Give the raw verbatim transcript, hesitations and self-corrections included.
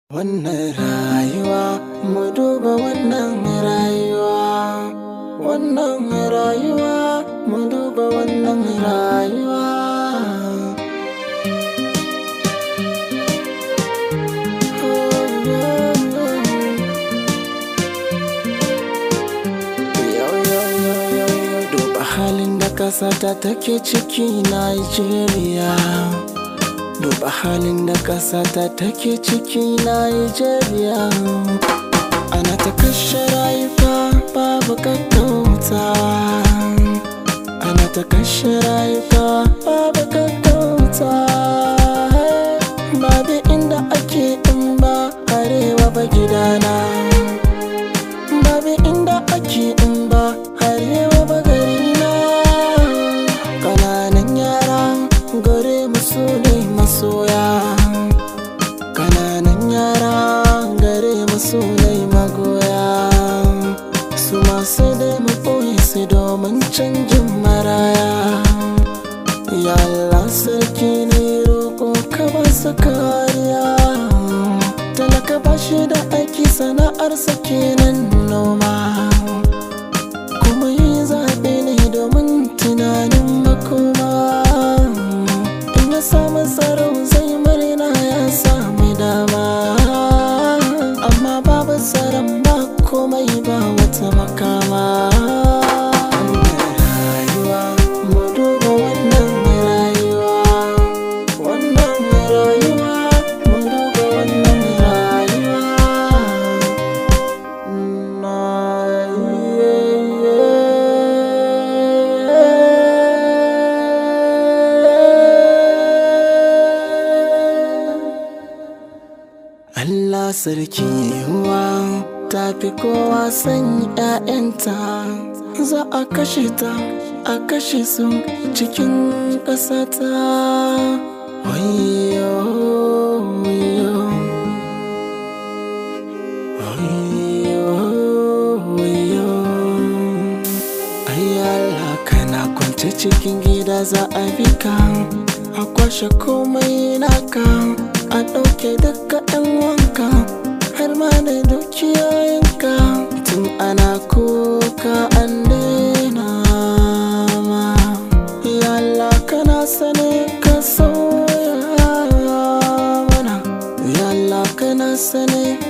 Wannan rayuwa, mu duba wannan rayuwa. Wannan rayuwa, mu duba wannan rayuwa. Duba halin da ƙasata take ciki Najeriya. Duba halin da ƙasata take ciki Najeriya. Ana ta kashe rayuka babu ƙaƙƙautawa. Ana ta kashe rayuka babu ƙaƙƙautawa. Babu inda ake in ba arewa ba gidana. Babu inda ake in ba arewa ba garina. Ƙananan yara gare mu su ne masoya. Kananan yara gare mu su ne magoya. Su masu dai mu ɓoye su domin canjin maraya. Ya Allah sarki ne roƙo ka ba su kariya. Talaka ba shi da aiki sana'arsa kenan noma. Kuma yi zaɓe ne domin tunanin makoma. Ya samu tsaro zai murna ya sami dama. Amma babu tsaron ba komai ba wata makama. Wannan rayuwa, mu duba wannan rayuwa. Wannan rayuwa, mu duba wannan rayuwa. Allah sarki uwa ta fi kowa san ƴaƴanta. Za a kashe ta, a kashe su cikin ƙasata. Wayyo, wayyo, wayyo, wayyo. Ai Allah kana kwance cikin gida za a bi ka. A kwashe komai naka, a ɗauke duka ɗan wanka har ma da dukiyoyinka. Tun ana kuka an daina ma. Ya Allah kana sane ka sauya mana. Ya Allah kana sane